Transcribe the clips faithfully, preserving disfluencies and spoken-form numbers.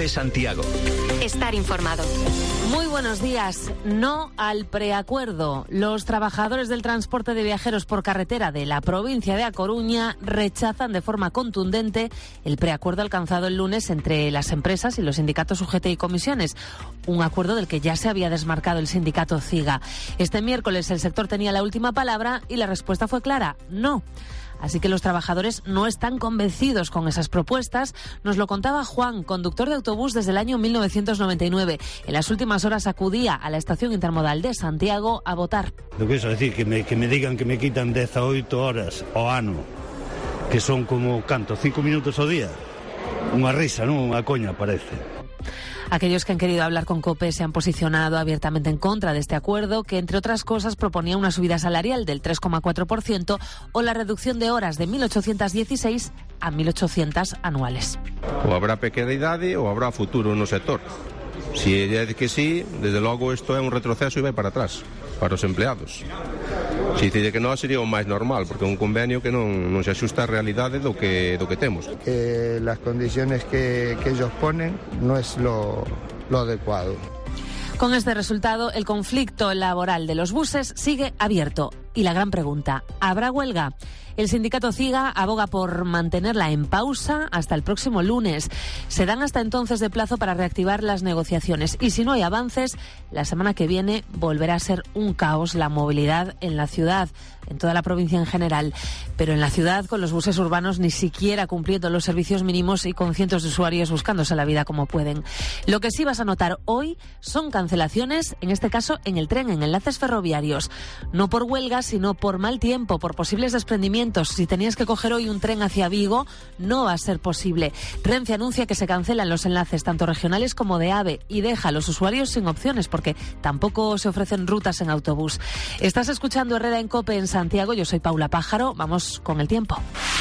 COPE Santiago. Estar informado. Muy buenos días. No al preacuerdo. Los trabajadores del transporte de viajeros por carretera de la provincia de A Coruña rechazan de forma contundente el preacuerdo alcanzado el lunes entre las empresas y los sindicatos U G T y comisiones. Un acuerdo del que ya se había desmarcado el sindicato CIGA. Este miércoles el sector tenía la última palabra y la respuesta fue clara: no. Así que los trabajadores no están convencidos con esas propuestas. Nos lo contaba Juan, conductor de autobús desde el año mil novecientos noventa y nueve. En las últimas horas acudía a la estación intermodal de Santiago a votar. Lo que es decir, que me, que me digan que me quitan dieciocho horas ao ano, que son como, canto, cinco minutos ao día. Unha risa, non? Unha coña, parece. Aquellos que han querido hablar con COPE se han posicionado abiertamente en contra de este acuerdo, que entre otras cosas proponía una subida salarial del tres coma cuatro por ciento o la reducción de horas de mil ochocientas dieciséis a mil ochocientas anuales. O habrá precariedade ou habrá futuro no sector. Si é que sí, desde logo isto é un retroceso e vai para atrás, para os empleados. Se dicir que non, sería o máis normal, porque é un convenio que non, non se axusta á realidade do que, do que temos. Que las condiciones que, que ellos ponen no es lo, lo adecuado. Con este resultado, el conflicto laboral de los buses sigue abierto. Y la gran pregunta, ¿habrá huelga? El sindicato CIGA aboga por mantenerla en pausa hasta el próximo lunes. Se dan hasta entonces de plazo para reactivar las negociaciones. Y si no hay avances, la semana que viene volverá a ser un caos la movilidad en la ciudad, en toda la provincia en general. Pero en la ciudad, con los buses urbanos ni siquiera cumpliendo los servicios mínimos y con cientos de usuarios buscándose la vida como pueden. Lo que sí vas a notar hoy son cancelaciones, en este caso en el tren, en enlaces ferroviarios. No por huelga, sino por mal tiempo, por posibles desprendimientos. Si tenías que coger hoy un tren hacia Vigo, no va a ser posible. Renfe anuncia que se cancelan los enlaces tanto regionales como de AVE y deja a los usuarios sin opciones porque tampoco se ofrecen rutas en autobús. Estás escuchando Herrera en COPE en Santiago. Yo soy Paula Pájaro. Vamos con el tiempo.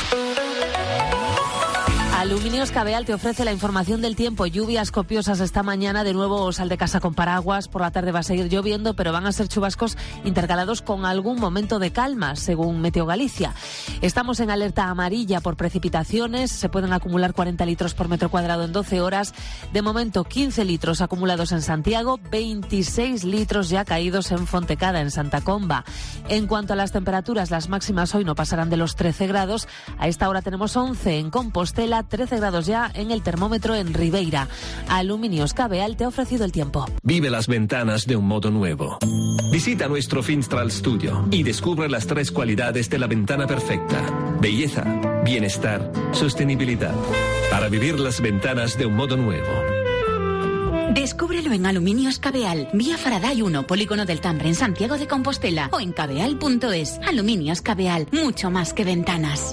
Aluminios Cabeal te ofrece la información del tiempo. Lluvias copiosas esta mañana. De nuevo sal de casa con paraguas. Por la tarde va a seguir lloviendo, pero van a ser chubascos intercalados con algún momento de calma, según Meteo Galicia. Estamos en alerta amarilla por precipitaciones. Se pueden acumular cuarenta litros por metro cuadrado en doce horas. De momento, quince litros acumulados en Santiago, veintiséis litros ya caídos en Fontecada, en Santa Comba. En cuanto a las temperaturas, las máximas hoy no pasarán de los trece grados. A esta hora tenemos once en Compostela, trece grados ya en el termómetro en Ribeira. Aluminios Cabeal te ha ofrecido el tiempo. Vive las ventanas de un modo nuevo. Visita nuestro Finstral Studio y descubre las tres cualidades de la ventana perfecta: belleza, bienestar, sostenibilidad. Para vivir las ventanas de un modo nuevo. Descúbrelo en Aluminios Cabeal, vía Faraday uno, Polígono del Tambre, en Santiago de Compostela, o en cabeal punto es. Aluminios Cabeal, mucho más que ventanas.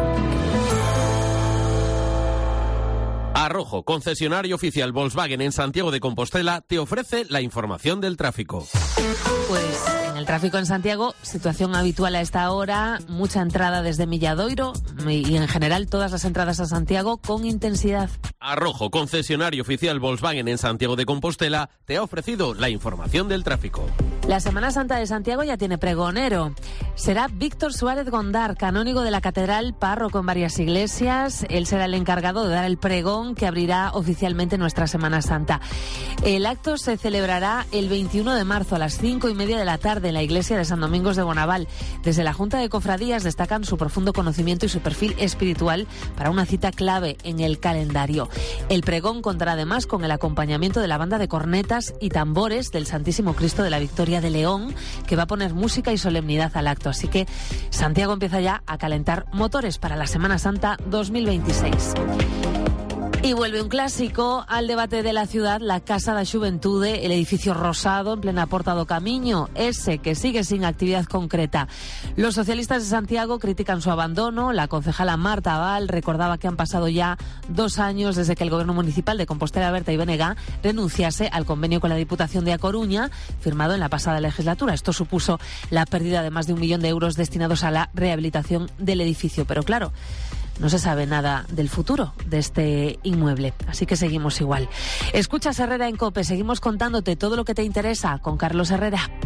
Arrojo, concesionario oficial Volkswagen en Santiago de Compostela, te ofrece la información del tráfico. Pues en el tráfico en Santiago, situación habitual a esta hora, mucha entrada desde Milladoiro y en general todas las entradas a Santiago con intensidad. Arrojo, concesionario oficial Volkswagen en Santiago de Compostela, te ha ofrecido la información del tráfico. La Semana Santa de Santiago ya tiene pregonero. Será Víctor Suárez Gondar, canónigo de la catedral, párroco en varias iglesias. Él será el encargado de dar el pregón que abrirá oficialmente nuestra Semana Santa. El acto se celebrará el veintiuno de marzo a las cinco y media de la tarde en la iglesia de San Domingos de Bonaval. Desde la Junta de Cofradías destacan su profundo conocimiento y su perfil espiritual para una cita clave en el calendario. El pregón contará además con el acompañamiento de la banda de cornetas y tambores del Santísimo Cristo de la Victoria de León, que va a poner música y solemnidad al acto. Así que Santiago empieza ya a calentar motores para la Semana Santa dos mil veintiséis. Y vuelve un clásico al debate de la ciudad, la Casa da Xuventude, el edificio rosado en plena Porta do Camiño, ese que sigue sin actividad concreta. Los socialistas de Santiago critican su abandono. La concejala Marta Abal recordaba que han pasado ya dos años desde que el gobierno municipal de Compostela Berta y Benega renunciase al convenio con la Diputación de A Coruña, firmado en la pasada legislatura. Esto supuso la pérdida de más de un millón de euros destinados a la rehabilitación del edificio. Pero claro, no se sabe nada del futuro de este inmueble, así que seguimos igual. Escuchas Herrera en COPE, seguimos contándote todo lo que te interesa con Carlos Herrera.